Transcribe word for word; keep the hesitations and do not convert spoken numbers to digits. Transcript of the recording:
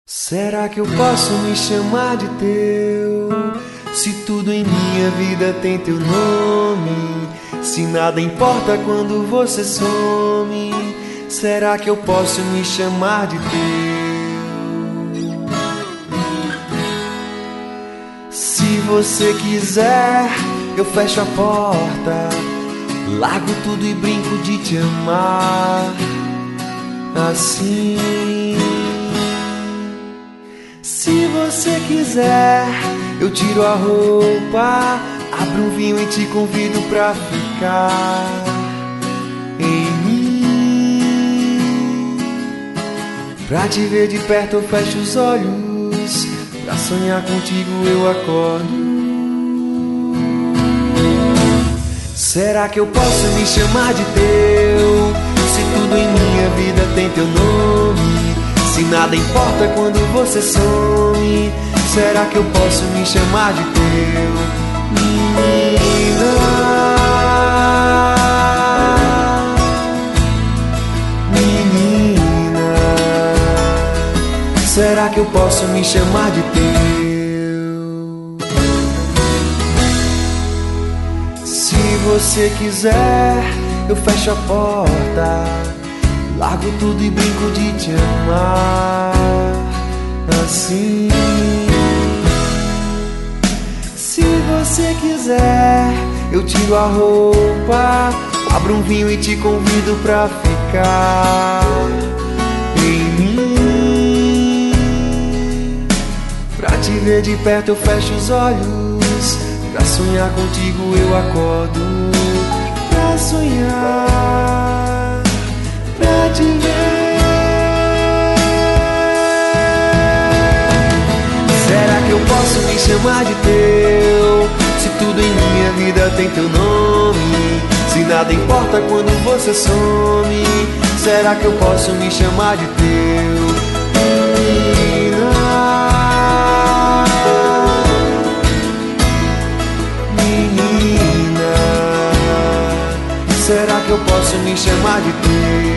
Será que eu posso me chamar de teu? Se tudo em minha vida tem teu nome, se nada importa quando você some, será que eu posso me chamar de teu? Se você quiser, eu fecho a porta, largo tudo e brinco de te amar assim. Se você quiser, eu tiro a roupa, abro um vinho e te convido pra ficar em mim. Pra te ver de perto eu fecho os olhos, pra sonhar contigo eu acordo. Será que eu posso me chamar de teu? Se tudo em minha vida tem teu nome, se nada importa quando você some, será que eu posso me chamar de teu? Menina, menina, será que eu posso me chamar de teu? Se você quiser, eu fecho a porta, largo tudo e brinco de te amar assim. Se você quiser, eu tiro a roupa, abro um vinho e te convido pra ficar em mim. Pra te ver de perto eu fecho os olhos, pra sonhar contigo eu acordo. Pra sonhar, pra te ver. Será que eu posso me chamar de teu? Se tudo em minha vida tem teu nome, se nada importa quando você some, será que eu posso me chamar de teu? Menina, menina, será que eu posso me chamar de teu?